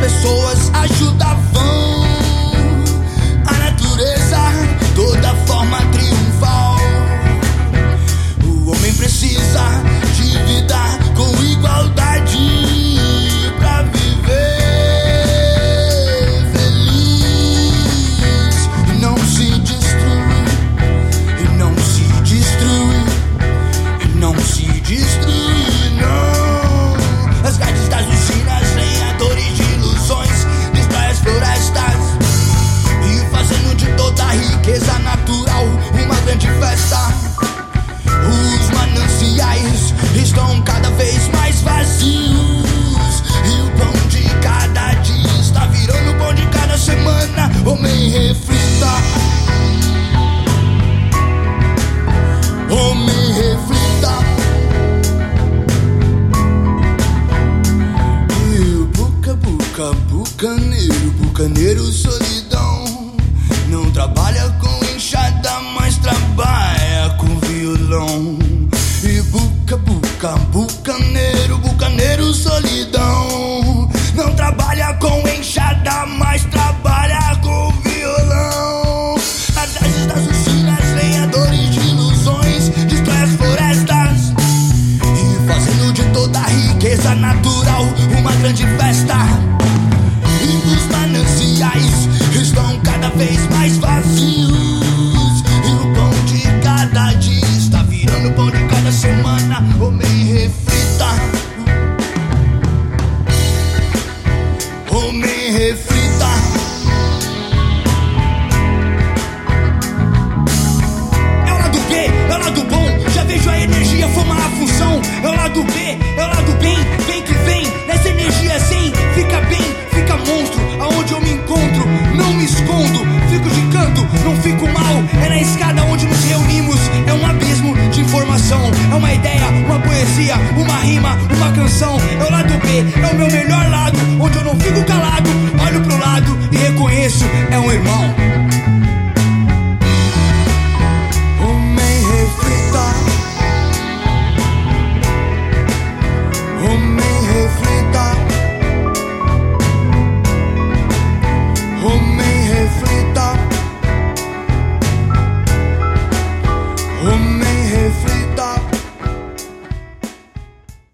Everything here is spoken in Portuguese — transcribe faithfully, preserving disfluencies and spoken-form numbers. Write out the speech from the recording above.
pessoas ajudavam a natureza, toda forma triunfal. O homem precisa de vida com igualdade pra viver feliz e não se destruir, e não se destruir, e não se destruir, não. As grades das usinas, lenhadores de ilusões, destrói as florestas e fazendo de toda a riqueza natural uma grande festa. Os mananciais estão cada vez mais vazios e o pão de cada dia está virando o pão de cada semana. Homem, reflita. Homem, reflita. E o buca, buca, bucaneiro, bucaneiro solidão, não trabalha com enxada, mas trabalha com violão. E buca, buca, bucaneiro, bucaneiro solidão, não trabalha com enxada, mas trabalha com violão. Atrás das usinas, lenhadores de ilusões, destrói as florestas e fazendo de toda a riqueza natural uma grande festa. E os mananciais estão cada vez mais vazios e o pão de cada dia está virando o pão de cada semana. Homem, reflita. Homem, reflita. É o lado B, é o lado bom, já vejo a energia formar a função. É o lado B, é o lado bem, vem que vem, nessa energia zen, fica bem, fica monstro, aonde eu me encontro, não me escondo, fico de canto, não fico mal, é na escada onde nos reunimos, é um abismo de informação, é uma ideia, uma poesia, uma rima, uma canção, é o lado B, é o meu melhor lado, onde eu não fico calado, olho pro lado e reconheço, é um irmão. Homem, reflita. Homem, reflita.